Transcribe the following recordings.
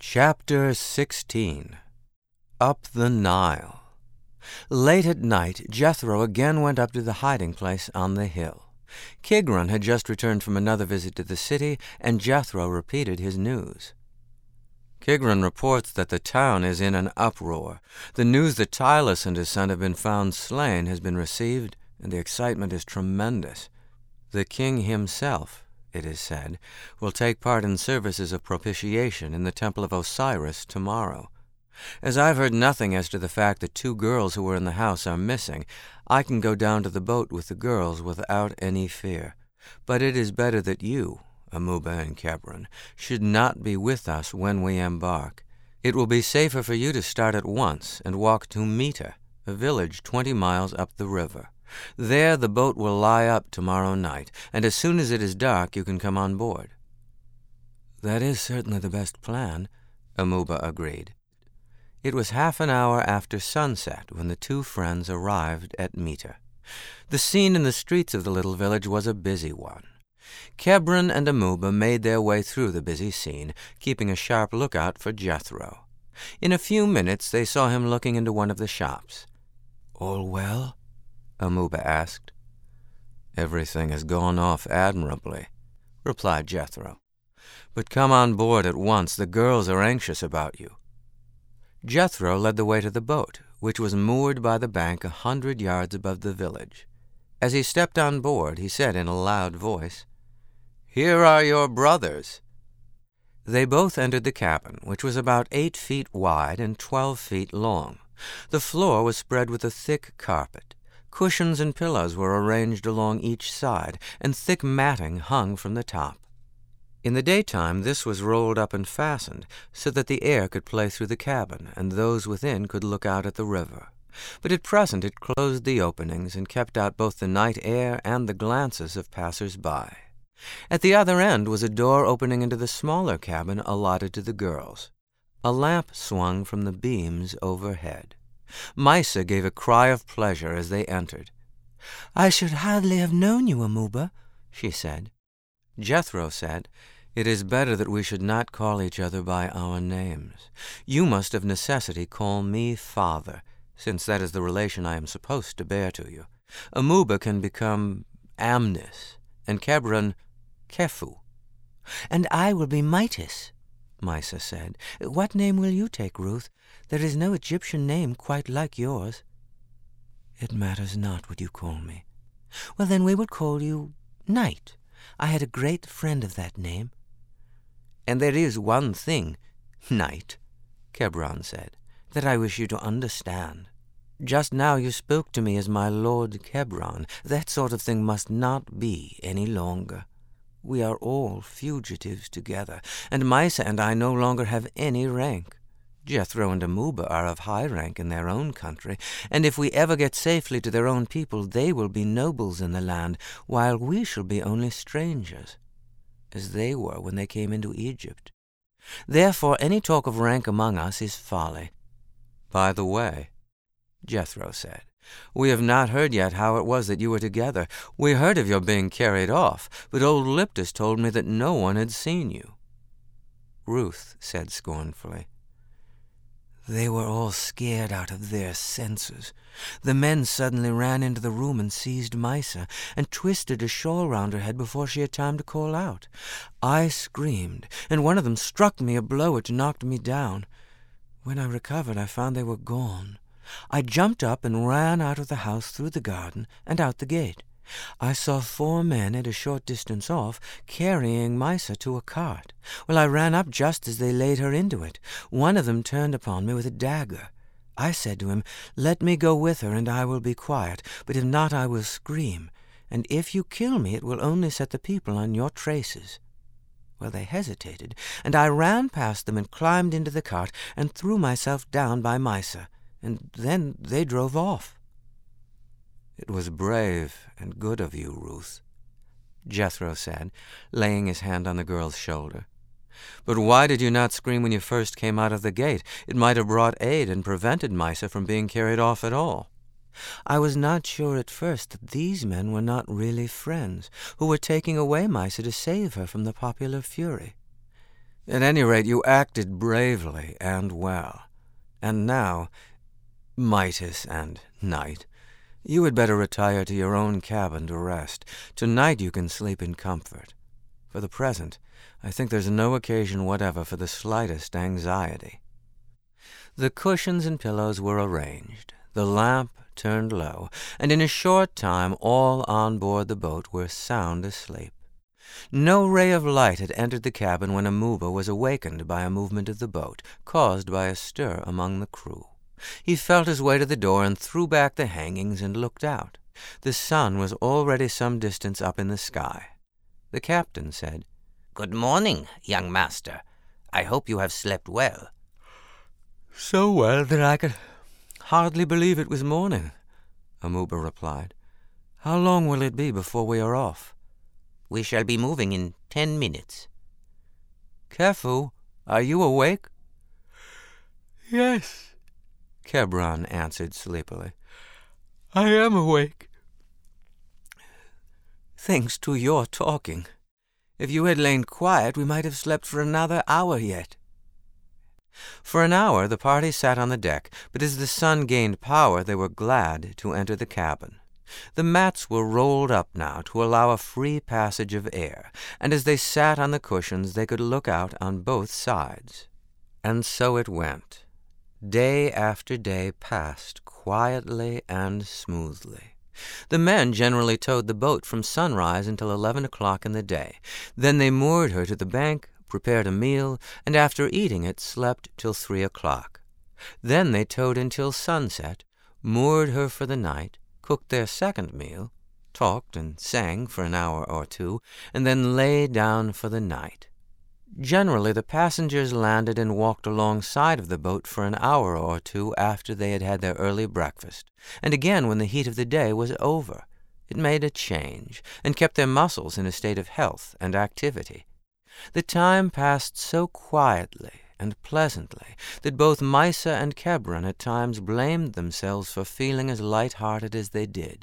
Chapter 16. Up the Nile. Late at night, Jethro again went up to the hiding place on the hill. Kigron had just returned from another visit to the city, and Jethro repeated his news. Kigron reports that the town is in an uproar. The news that Tylus and his son have been found slain has been received, and the excitement is tremendous. The king himself, it is said, will take part in services of propitiation in the temple of Osiris tomorrow. As I've heard nothing as to the fact that 2 girls who were in the house are missing, I can go down to the boat with the girls without any fear. But it is better that you, Amuba and Kebron, should not be with us when we embark. It will be safer for you to start at once and walk to Mita, a village 20 miles up the river. There the boat will lie up tomorrow night, and as soon as it is dark you can come on board." "That is certainly the best plan," Amuba agreed. It was half an hour after sunset when the 2 friends arrived at Mita. The scene in the streets of the little village was a busy one. Kebron and Amuba made their way through the busy scene, keeping a sharp lookout for Jethro. In a few minutes they saw him looking into one of the shops. "All well?" Amuba asked. "Everything has gone off admirably," replied Jethro. "But come on board at once. The girls are anxious about you." Jethro led the way to the boat, which was moored by the bank 100 yards above the village. As he stepped on board, he said in a loud voice, "Here are your brothers." They both entered the cabin, which was about 8 feet wide and 12 feet long. The floor was spread with a thick carpet. Cushions and pillows were arranged along each side, and thick matting hung from the top. In the daytime this was rolled up and fastened, so that the air could play through the cabin, and those within could look out at the river. But at present it closed the openings and kept out both the night air and the glances of passers-by. At the other end was a door opening into the smaller cabin allotted to the girls. A lamp swung from the beams overhead. Maisa gave a cry of pleasure as they entered. "I should hardly have known you, Amuba," she said. Jethro said, "It is better that we should not call each other by our names. You must of necessity call me father, since that is the relation I am supposed to bear to you. Amuba can become Amnis, and Kebron Kefu." "And I will be Mitis," Maisa said. "What name will you take, Ruth? There is no Egyptian name quite like yours." "It matters not what you call me." "Well, then we will call you Night. I had a great friend of that name." "And there is one thing, Night," Kebron said, "that I wish you to understand. Just now you spoke to me as my Lord Kebron. That sort of thing must not be any longer. We are all fugitives together, and Maisa and I no longer have any rank. Jethro and Amuba are of high rank in their own country, and if we ever get safely to their own people, they will be nobles in the land, while we shall be only strangers, as they were when they came into Egypt. Therefore any talk of rank among us is folly." "By the way," Jethro said, "we have not heard yet how it was that you were together. We heard of your being carried off, but old Liptus told me that no one had seen you." Ruth said scornfully, "They were all scared out of their senses. The men suddenly ran into the room and seized Maisa, and twisted a shawl round her head before she had time to call out. I screamed, and one of them struck me a blow which knocked me down. When I recovered, I found they were gone. I jumped up and ran out of the house through the garden and out the gate. I saw 4 men at a short distance off carrying Maisa to a cart. Well, I ran up just as they laid her into it. One of them turned upon me with a dagger. I said to him, 'Let me go with her, and I will be quiet, but if not I will scream, and if you kill me it will only set the people on your traces.' Well, they hesitated, and I ran past them and climbed into the cart and threw myself down by Maisa, and then they drove off." "It was brave and good of you, Ruth," Jethro said, laying his hand on the girl's shoulder. "But why did you not scream when you first came out of the gate? It might have brought aid and prevented Maisa from being carried off at all." "I was not sure at first that these men were not really friends, who were taking away Maisa to save her from the popular fury. At any rate, you acted bravely and well. And now, Midas and Night, you had better retire to your own cabin to rest. Tonight you can sleep in comfort. For the present, I think there's no occasion whatever for the slightest anxiety." The cushions and pillows were arranged, the lamp turned low, and in a short time all on board the boat were sound asleep. No ray of light had entered the cabin when Amuba was awakened by a movement of the boat, caused by a stir among the crew. He felt his way to the door and threw back the hangings and looked out. The sun was already some distance up in the sky. The captain said, "Good morning, young master. I hope you have slept well." "So well that I could hardly believe it was morning," Amuba replied. "How long will it be before we are off?" "We shall be moving in 10 minutes. "Kefu, are you awake?" "Yes," Kebron answered sleepily. "I am awake." "Thanks to your talking. If you had lain quiet, we might have slept for another hour yet." For an hour the party sat on the deck, but as the sun gained power they were glad to enter the cabin. The mats were rolled up now to allow a free passage of air, and as they sat on the cushions they could look out on both sides. And so it went. Day after day passed quietly and smoothly. The men generally towed the boat from sunrise until 11 o'clock in the day. Then they moored her to the bank, prepared a meal, and after eating it slept till 3 o'clock. Then they towed until sunset, moored her for the night, cooked their second meal, talked and sang for an hour or two, and then lay down for the night. Generally the passengers landed and walked alongside of the boat for an hour or two after they had had their early breakfast, and again when the heat of the day was over. It made a change, and kept their muscles in a state of health and activity. The time passed so quietly and pleasantly that both Maisa and Kebron at times blamed themselves for feeling as light-hearted as they did.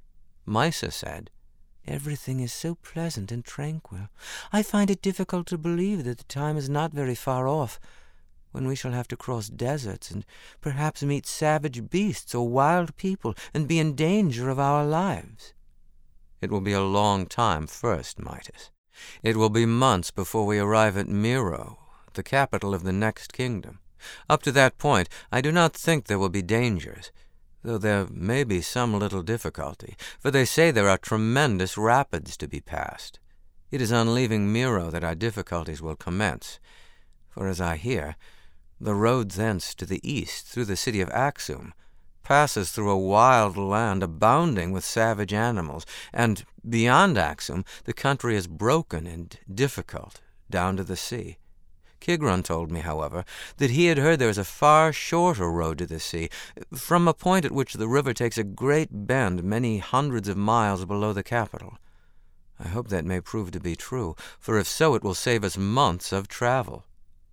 Maisa said, "Everything is so pleasant and tranquil. I find it difficult to believe that the time is not very far off, when we shall have to cross deserts and perhaps meet savage beasts or wild people and be in danger of our lives." "It will be a long time first, Midas. It will be months before we arrive at Miro, the capital of the next kingdom. Up to that point, I do not think there will be dangers, though there may be some little difficulty, for they say there are tremendous rapids to be passed. It is on leaving Miro that our difficulties will commence, for as I hear, the road thence to the east, through the city of Axum, passes through a wild land abounding with savage animals, and beyond Axum the country is broken and difficult down to the sea. Kigron told me, however, that he had heard there is a far shorter road to the sea, from a point at which the river takes a great bend many hundreds of miles below the capital. I hope that may prove to be true, for if so it will save us months of travel."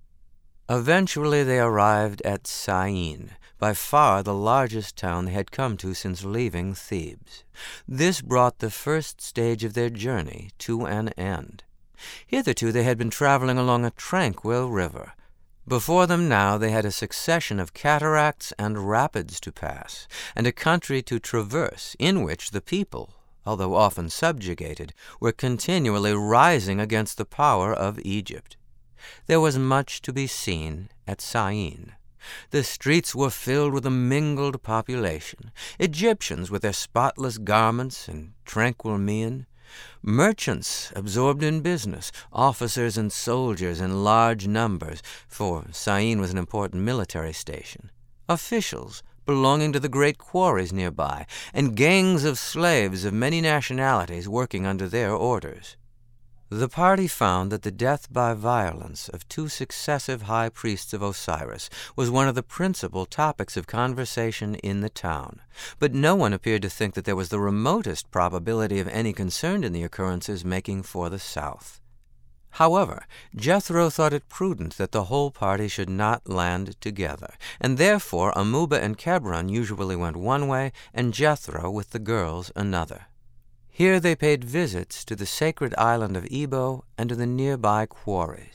Eventually they arrived at Syene, by far the largest town they had come to since leaving Thebes. This brought the first stage of their journey to an end. Hitherto they had been traveling along a tranquil river. Before them now they had a succession of cataracts and rapids to pass, and a country to traverse in which the people, although often subjugated, were continually rising against the power of Egypt. There was much to be seen at Syene. The streets were filled with a mingled population, Egyptians with their spotless garments and tranquil mien, merchants absorbed in business, officers and soldiers in large numbers, for Syene was an important military station, officials belonging to the great quarries nearby, and gangs of slaves of many nationalities working under their orders. The party found that the death by violence of 2 successive high priests of Osiris was one of the principal topics of conversation in the town, but no one appeared to think that there was the remotest probability of any concerned in the occurrences making for the south. However, Jethro thought it prudent that the whole party should not land together, and therefore Amuba and Kebron usually went one way, and Jethro with the girls another. Here they paid visits to the sacred island of Ebo and to the nearby quarries.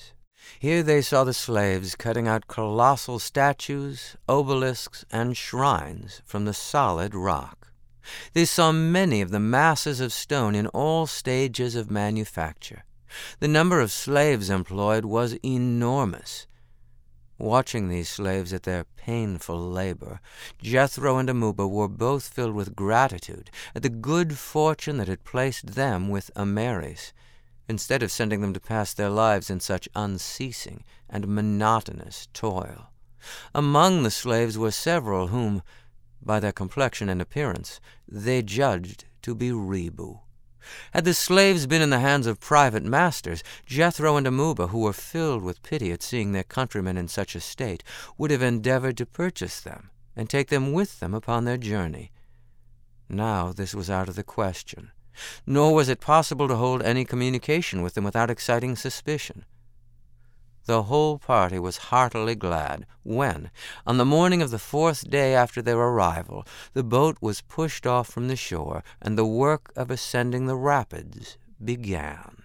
Here they saw the slaves cutting out colossal statues, obelisks, and shrines from the solid rock. They saw many of the masses of stone in all stages of manufacture. The number of slaves employed was enormous. Watching these slaves at their painful labor, Jethro and Amuba were both filled with gratitude at the good fortune that had placed them with Ammares, instead of sending them to pass their lives in such unceasing and monotonous toil. Among the slaves were several whom, by their complexion and appearance, they judged to be Rebu. Had the slaves been in the hands of private masters, Jethro and Amuba, who were filled with pity at seeing their countrymen in such a state, would have endeavored to purchase them and take them with them upon their journey. Now this was out of the question, nor was it possible to hold any communication with them without exciting suspicion. The whole party was heartily glad when, on the morning of the 4th day after their arrival, the boat was pushed off from the shore and the work of ascending the rapids began.